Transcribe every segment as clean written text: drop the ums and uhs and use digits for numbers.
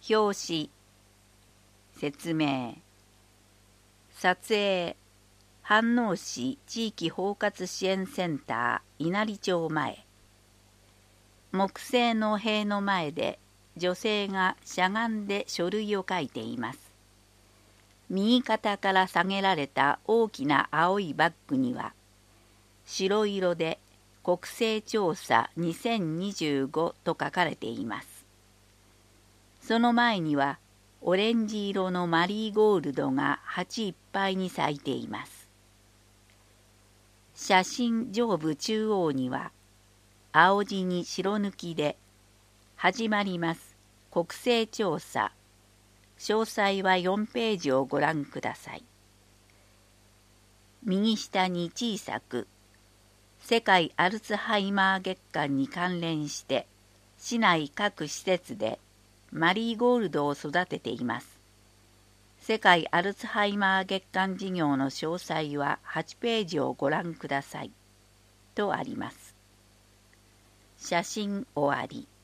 表紙、説明、撮影、飯能市地域包括支援センター稲荷町前。木製の塀の前で女性がしゃがんで書類を書いています。右肩から下げられた大きな青いバッグには、白色で国勢調査2025と書かれています。その前にはオレンジ色のマリーゴールドが鉢いっぱいに咲いています。写真上部中央には青字に白抜きで始まります国勢調査。詳細は4ページをご覧ください。右下に小さく世界アルツハイマー月間に関連して市内各施設でマリーゴールドを育てています。世界アルツハイマー月間事業の詳細は8ページをご覧ください。とあります。写真終わり。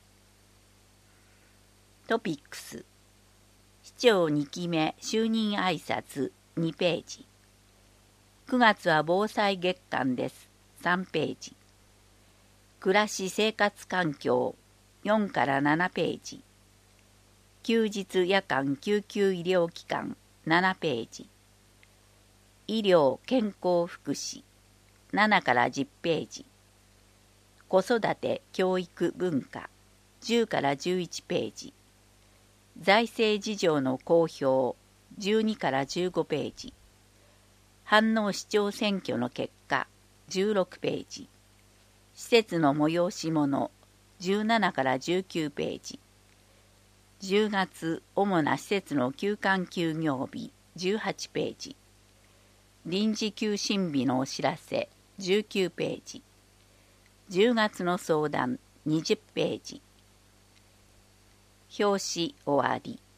トピックス。市長2期目就任挨拶2ページ。9月は防災月間です。3ページ。暮らし生活環境4から7ページ。休日夜間救急医療機関7ページ。医療健康福祉7から10ページ。子育て教育文化10から11ページ。財政事情の公表12から15ページ。飯能市長選挙の結果16ページ。施設の催し物17から19ページ。10月主な施設の休館休業日18ページ。臨時休診日のお知らせ19ページ。10月の相談20ページ。表紙終わり。